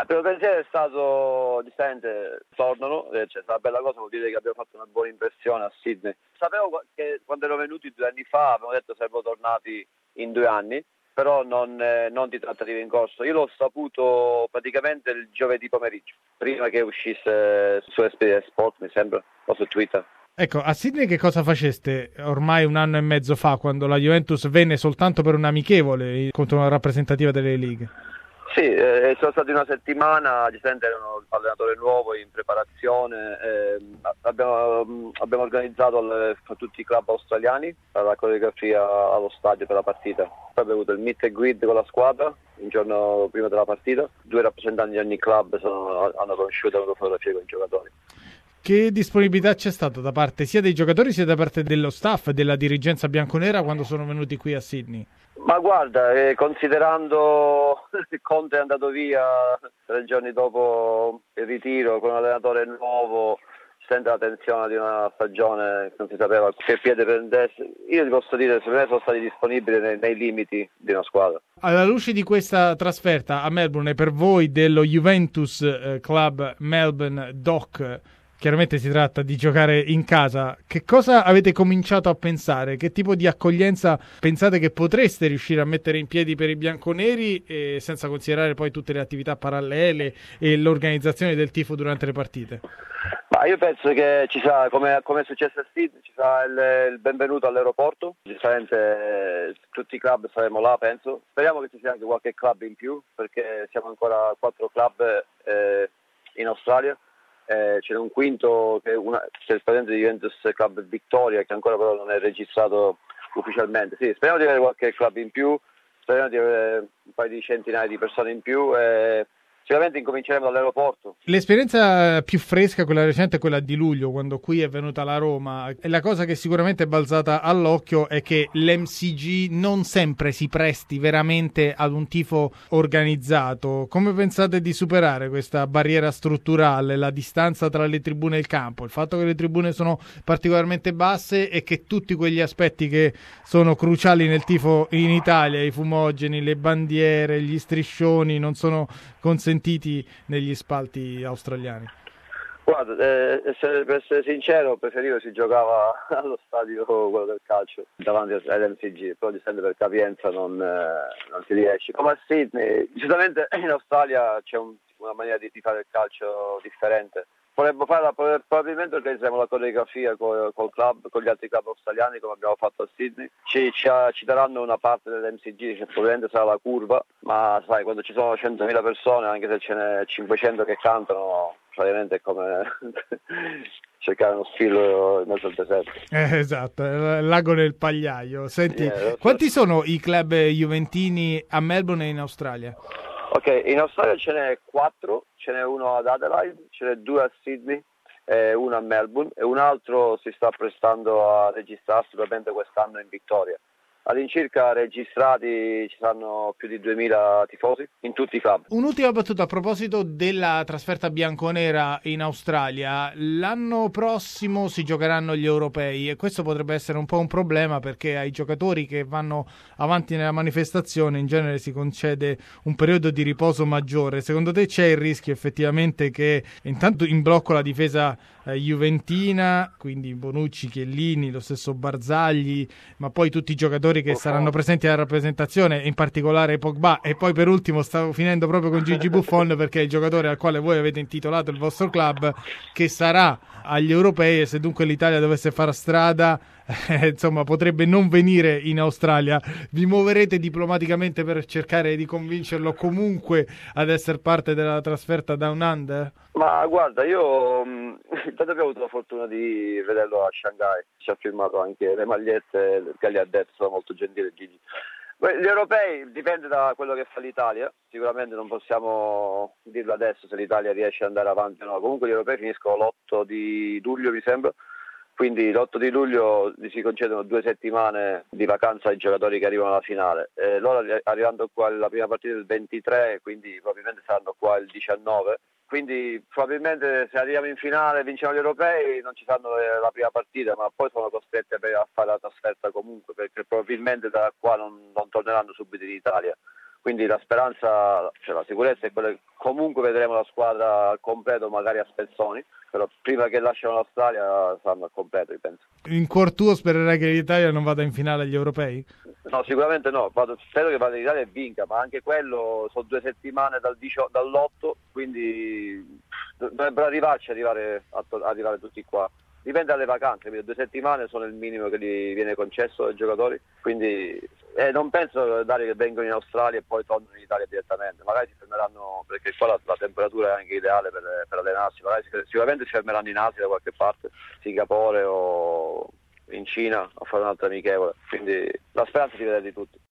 il primo pensiero è stato giustamente tornano, cioè, una bella cosa, vuol dire che abbiamo fatto una buona impressione a Sydney. Sapevo che quando ero venuti 2 anni fa abbiamo detto che saremmo tornati in 2 anni, però non di trattative in corso. Io l'ho saputo praticamente il giovedì pomeriggio, prima che uscisse su SBS Sport, mi sembra, o su Twitter. Ecco, a Sydney che cosa faceste ormai 1 anno e mezzo fa, quando la Juventus venne soltanto per un amichevole contro una rappresentativa delle League? Sì, sono stati una settimana, giustamente ero un allenatore nuovo in preparazione, abbiamo organizzato per tutti i club australiani la coreografia allo stadio per la partita. Poi abbiamo avuto il meet and greet con la squadra il giorno prima della partita, 2 rappresentanti di ogni club hanno conosciuto la fotografia con i giocatori. Che disponibilità c'è stata da parte sia dei giocatori sia da parte dello staff e della dirigenza bianconera quando sono venuti qui a Sydney? Ma guarda, considerando Conte è andato via 3 giorni dopo il ritiro con un allenatore nuovo, sente la tensione di una stagione che non si sapeva che piede prendesse, io ti posso dire secondo me sono stati disponibili nei limiti di una squadra. Alla luce di questa trasferta a Melbourne e per voi dello Juventus Club Melbourne Dock, chiaramente si tratta di giocare in casa, che cosa avete cominciato a pensare? Che tipo di accoglienza pensate che potreste riuscire a mettere in piedi per i bianconeri, senza considerare poi tutte le attività parallele e l'organizzazione del tifo durante le partite? Ma io penso che ci sarà, come è successo a Sydney, ci sarà il benvenuto all'aeroporto, giustamente tutti i club saremo là, penso. Speriamo che ci sia anche qualche club in più, perché siamo ancora 4 club in Australia. C'è un quinto che c'è il presidente di Juventus Club Victoria, che ancora però non è registrato ufficialmente. Sì, speriamo di avere qualche club in più, speriamo di avere un paio di centinaia di persone in più. Sicuramente incominceremo dall'aeroporto. L'esperienza più fresca, quella recente, è quella di luglio, quando qui è venuta la Roma. E la cosa che sicuramente è balzata all'occhio è che l'MCG non sempre si presti veramente ad un tifo organizzato. Come pensate di superare questa barriera strutturale, la distanza tra le tribune e il campo? Il fatto che le tribune sono particolarmente basse e che tutti quegli aspetti che sono cruciali nel tifo in Italia, i fumogeni, le bandiere, gli striscioni, non sono consentiti negli spalti australiani? Guarda, per essere sincero, preferivo si giocava allo stadio quello del calcio davanti all'MCG, però giustamente per capienza non si riesce. Come a Sydney, giustamente in Australia c'è una maniera di fare il calcio differente. Vorremmo farla, probabilmente organizzeremo la coreografia col club, con gli altri club australiani come abbiamo fatto a Sydney. Ci daranno una parte dell'MCG, cioè probabilmente sarà la curva, ma sai, quando ci sono 100.000 persone, anche se ce n'è 500 che cantano, praticamente è come cercare uno filo in mezzo al deserto. Esatto, il lago nel pagliaio. Senti, quanti sono i club juventini a Melbourne e in Australia? Ok, in Australia ce n'è 4, ce n'è uno ad Adelaide, ce n'è 2 a Sydney, uno a Melbourne e un altro si sta prestando a registrarsi probabilmente quest'anno in Victoria. All'incirca registrati ci saranno più di 2.000 tifosi in tutti i club. Un'ultima battuta a proposito della trasferta bianconera in Australia. L'anno prossimo si giocheranno gli europei e questo potrebbe essere un po' un problema, perché ai giocatori che vanno avanti nella manifestazione in genere si concede un periodo di riposo maggiore. Secondo te c'è il rischio effettivamente che intanto in blocco la difesa juventina, quindi Bonucci, Chiellini, lo stesso Barzagli, ma poi tutti i giocatori che saranno presenti alla rappresentazione, in particolare Pogba, e poi per ultimo stavo finendo proprio con Gigi Buffon, perché è il giocatore al quale voi avete intitolato il vostro club, che sarà agli europei, e se dunque l'Italia dovesse fare strada insomma potrebbe non venire in Australia. Vi muoverete diplomaticamente per cercare di convincerlo comunque ad essere parte della trasferta Down Under? Ma guarda, io intanto abbiamo avuto la fortuna di vederlo a Shanghai, ci ha firmato anche le magliette che gli ha detto, sono molto gentile Gigi. Gli europei dipende da quello che fa l'Italia, sicuramente non possiamo dirlo adesso se l'Italia riesce ad andare avanti o no. Comunque gli europei finiscono l'8 di luglio mi sembra, quindi l'8 di luglio gli si concedono 2 settimane di vacanza ai giocatori che arrivano alla finale. Loro arrivando qua la prima partita del 23, quindi probabilmente saranno qua il 19. Quindi probabilmente se arriviamo in finale e vinciamo gli europei non ci fanno la prima partita, ma poi sono costretti a fare la trasferta comunque, perché probabilmente da qua non torneranno subito in Italia. quindi la speranza, cioè la sicurezza è quella che comunque vedremo la squadra al completo, magari a spezzoni, però prima che lasciano l'Australia saranno al completo, io penso. In cuor tuo spererai che l'Italia non vada in finale agli europei? No, sicuramente no, spero che vada in Italia e vinca, ma anche quello sono 2 settimane dall'8, quindi dovrebbero arrivare tutti qua. Dipende dalle vacanze, 2 settimane sono il minimo che gli viene concesso ai giocatori, quindi non penso che vengono in Australia e poi tornano in Italia direttamente, magari si fermeranno, perché qua la temperatura è anche ideale per allenarsi, magari sicuramente si fermeranno in Asia da qualche parte, Singapore o in Cina a fare un'altra amichevole, quindi la speranza di vedere di tutti.